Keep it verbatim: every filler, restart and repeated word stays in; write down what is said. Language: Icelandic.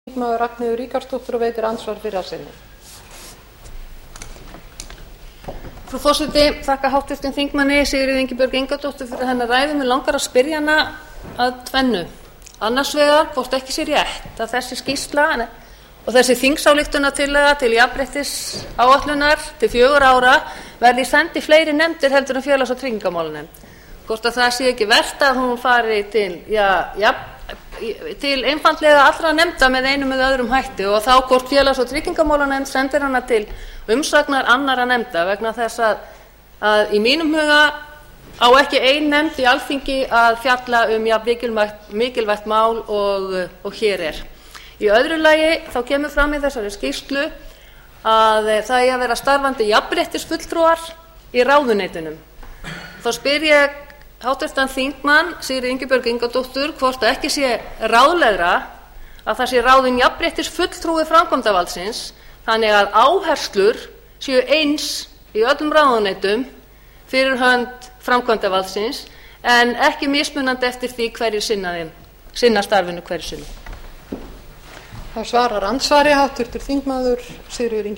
þingmaður Ragnheiður Ríkharðsdóttir og veitir andsvar fyrra sinni. Frú forseti, þakka háttvirtum þingmanni Sigríði Ingibjörgu Ingadóttur fyrir hennar ræðu. Mig langar að spyrja hana að tvennu. Annars vegar, hvort ekki sé rétt að þessi skýrsla og þessi þingsályktunartillaga til jafnréttisáætlunar til fjögurra ára verði send í fleiri nefndir heldur en félags- og tryggingamálanefnd. Hvort að það sé ekki vert að hún fari til, já, já, til einfaldlega allra nefnda með einum eða öðrum hætti, og þá hvort félags- og tryggingamálanefnd sendir hana til umsagnar annarra nefnda, vegna þess að, að í mínum huga á ekki ein nefnd í Alþingi að fjalla um jafn mikilvægt, mikilvægt mál og, og hér er. Í öðru lagi þá kemur fram í þessari skýrslu að það eigi að vera starfandi jafnréttisfulltrúar í ráðuneytunum. Þá spyr ég háttvirtan þingmann Sigríði Ingibjörgu Ingadóttur hvort ekki sé ráðlegra að það sé ráðinn jafnréttisfulltrúi framkvæmdarvaldsins, þannig að áherslur séu eins í öllum ráðuneytum fyrir hönd framkvæmdarvaldsins en ekki mismunandi eftir því hverjir sinna þeim, sinna starfinu hverju sinni. Það svarar andsvari háttvirtur þingmaður Sigríður Ingibjörg